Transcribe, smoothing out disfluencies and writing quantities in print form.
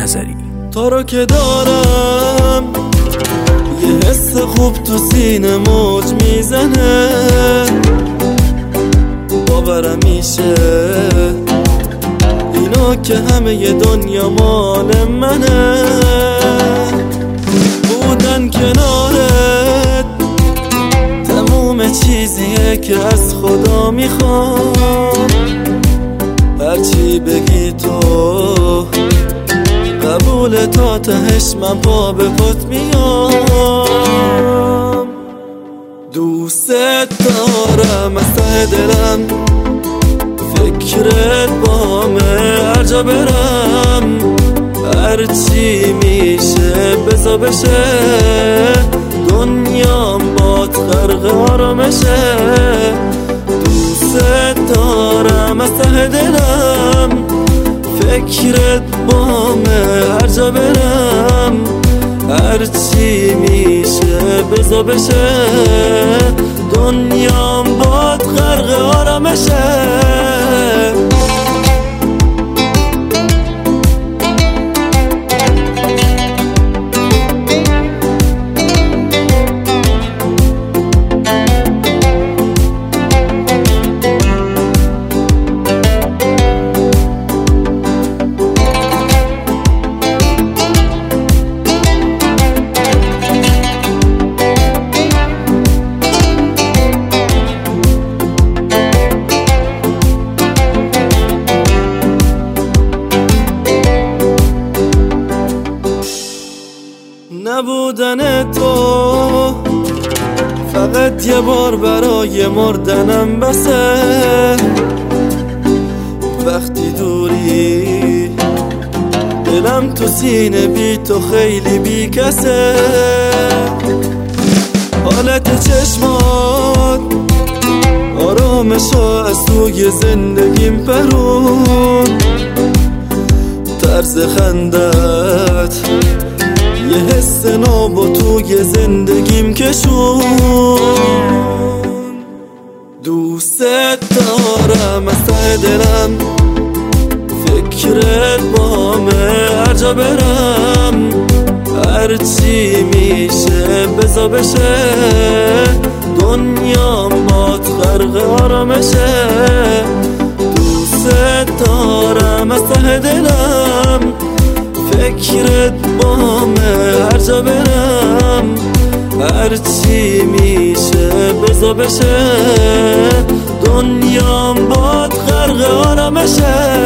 نظری. تو رو که دارم یه حس خوب تو سینه موج میزنه، باورم میشه اینا که همه ی دنیا مال منه. بودن کنارت تموم چیزیه که از خدا میخوام، هرچی بگی تو قبول، تا تهش من پا به پات میام. دوست دارم از ته دلم، فکرت بامه هر جا برم، هرچی میشه بزا بشه، دنیام باد غرق آرامشه. دوست دارم از ته دلم، فکرت بامه هر جا برم، هرچی میشه بزا بشه، دنیام باد غرق آرامشه. نبودن تو فقط یه بار برای مردنم بسه، وقتی دوری دلم تو سینه بی تو خیلی بی کسه. حالت چشمات آرامشا از توی زندگیم پرون، طرز خندت یه حس ناب توی زندگیم کشون. دوست دارم از ته دلم، فکرت بامه هر جا برم، هرچی میشه بزا بشه، دنیام باد غرق آرامشه. دوست دارم از ته دلم، فکرت بامه هر جا برم، هرچی میشه بزا بشه، دنیام باد غرق آرامشه.